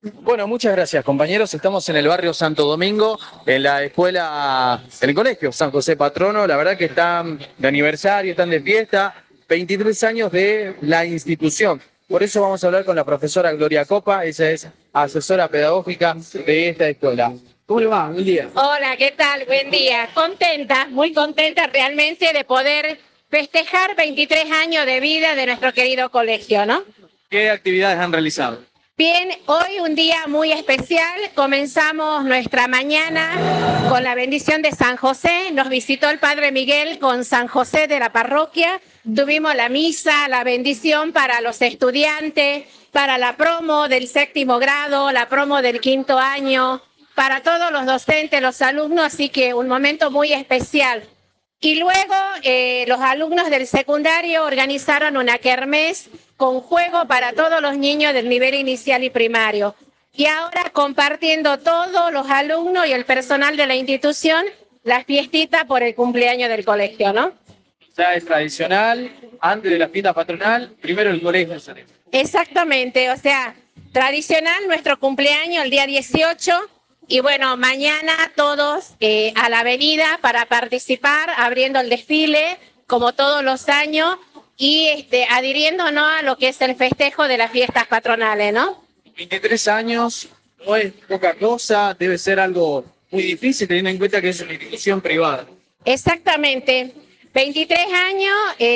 Bueno, muchas gracias, compañeros. Estamos en el barrio Santo Domingo, en la escuela, en el colegio San José Patrono. La verdad que están de aniversario, están de fiesta, 23 años de la institución. Por eso vamos a hablar con la profesora Gloria Copa, ella es asesora pedagógica de esta escuela. ¿Cómo le va? Buen día. Hola, ¿qué tal? Buen día. Contenta, muy contenta realmente de poder festejar 23 años de vida de nuestro querido colegio, ¿no? ¿Qué actividades han realizado? Bien, hoy un día muy especial. Comenzamos nuestra mañana con la bendición de San José. Nos visitó el Padre Miguel con San José de la parroquia. Tuvimos la misa, la bendición para los estudiantes, para la promo del 7º grado, la promo del 5º año, para todos los docentes, los alumnos, así que un momento muy especial. Y luego los alumnos del secundario organizaron una kermés con juego para todos los niños del nivel inicial y primario. Y ahora compartiendo todos los alumnos y el personal de la institución las fiestitas por el cumpleaños del colegio, ¿no? Ya es tradicional, antes de la fiesta patronal, primero el colegio. Exactamente, o sea, tradicional nuestro cumpleaños el día 18 y bueno, mañana todos a la avenida para participar, abriendo el desfile como todos los años y adhiriéndonos a lo que es el festejo de las fiestas patronales, ¿no? 23 años no es poca cosa, debe ser algo muy difícil teniendo en cuenta que es una institución privada. Exactamente. 23 años,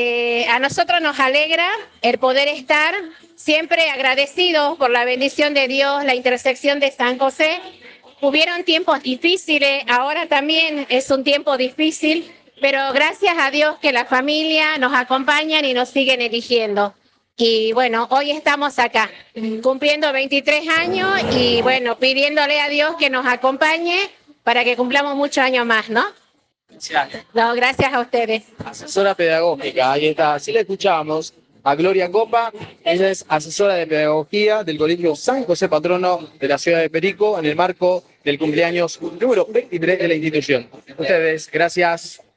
a nosotros nos alegra el poder estar siempre agradecidos por la bendición de Dios, la intersección de San José. Hubieron tiempos difíciles, ahora también es un tiempo difícil, pero gracias a Dios que la familia nos acompañan y nos siguen eligiendo. Y bueno, hoy estamos acá, cumpliendo 23 años y bueno, pidiéndole a Dios que nos acompañe para que cumplamos muchos años más, ¿no? Gracias. No, gracias a ustedes. Asesora pedagógica, ahí está. Así la escuchamos a Gloria Copa. Ella es asesora de pedagogía del colegio San José Patrono de la ciudad de Perico en el marco del cumpleaños número 23 de la institución. Ustedes, gracias.